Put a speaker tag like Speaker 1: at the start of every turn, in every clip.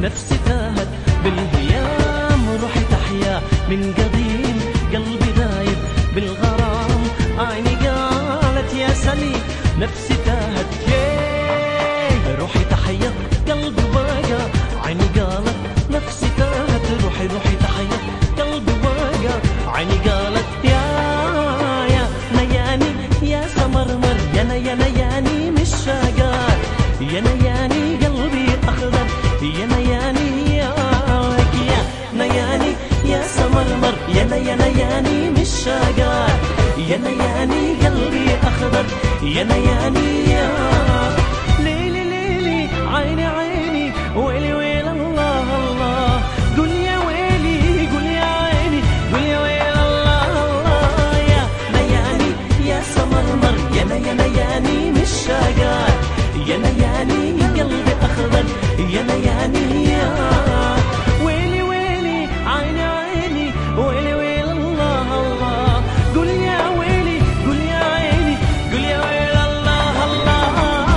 Speaker 1: نفسي تاهت بالهيام، روحي تحيا من قديم، قلبي دايب بالغرام، عيني قالت يا سليم نفسي تاهت، روحي تحيا قلبي باقى، عيني قالت نفسي تاهت، روحي تحيا قلبي باقى، عيني قالت يا نياني يا سمرمر، يا نياني مش شاقات، يا نياني قلبي أخضر، يا نياني يا نياني يا سمرمر، يا نياني مش شاقات، يا نياني قلبي أخضر، يا نياني يا ليلي ليلي عيني عيني ويلي ويل الله الله، قول يا ويلي قول يا عيني قول يا ويل الله الله، يا نياني يا سمرمر، يا نياني مش شاقات، يا نياني قلبي أخضر، يا نياني يا ويلي ويلي عيني عيني ويلي ويل الله الله، قول يا ويلي قول يا عيني قول يا ويل الله الله.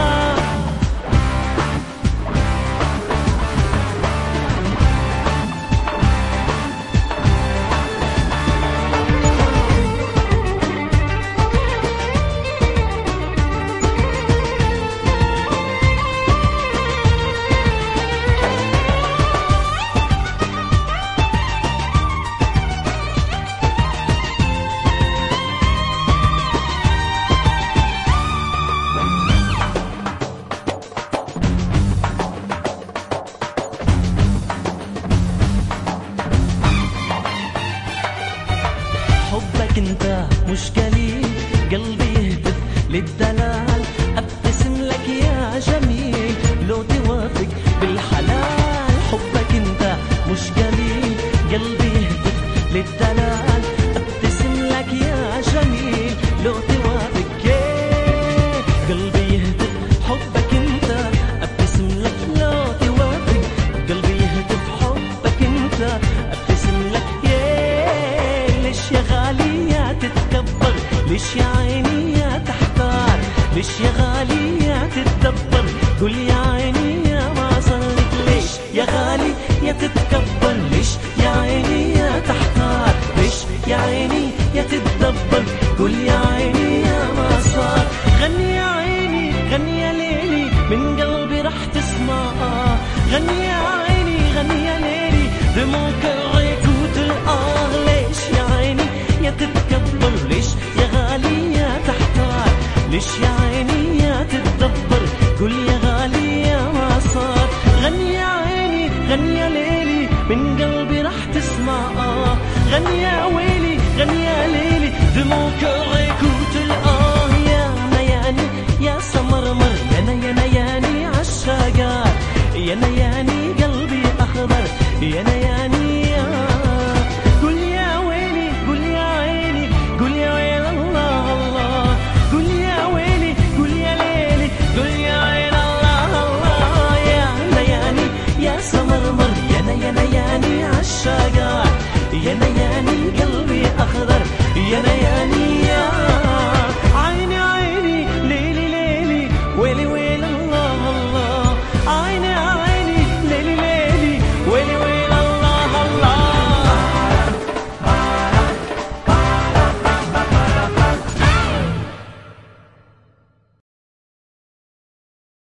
Speaker 1: حبك انت مش قليل، قلبي يهتف للدلال، ابتسم لك يا جميل لو توافق بالحلال، حبك انت مش قليل، قلبي يهتف للدلال، ابتسم لك يا جميل لو توافق، قلبي يهتف حبك انت، ابتسم لك لو توافق، قلبي يهتف حبك انت، ابتسم لك ليش يا غالي يا تتكبر، ليش يا عيني يا تحتار، ليش يا غالي يا تتدبر، قول يا عيني يا ما صلت، ليش يا غالي يا تتكبر، ليش يا عيني يا تحتار، ليش يا عيني يا تتدبر، قول يا عيني يا ما صار، غني يا عيني غني يا ليلي من قلبي رح تسمع، غني يا عيني غني يا ليلي دموعك العيكوت الآه، ليش يا عيني يا تتكبر، ليش يا غالي يا تحتار، ليش يا عيني يا تتدبر، قول يا غالي يا ما صار، غني يا عيني غني يا ليلي من قلبي رح تسمع، غني يا ويلي غني يا ليلي دموعك العيكوت الآه، يا نياني يا سمرمر، يا نياني عالشاقات، يا نياني قلبي أخضر، يا نياني يا قول يا ويلي قول يا عيني قول يا ويل الله الله، قول يا ويلي قول يا ليلي قول يا ويل الله الله، يا نياني يا سمرمر، يا نياني عالشاقات، يا نياني قلبي أخضر، يا نياني يا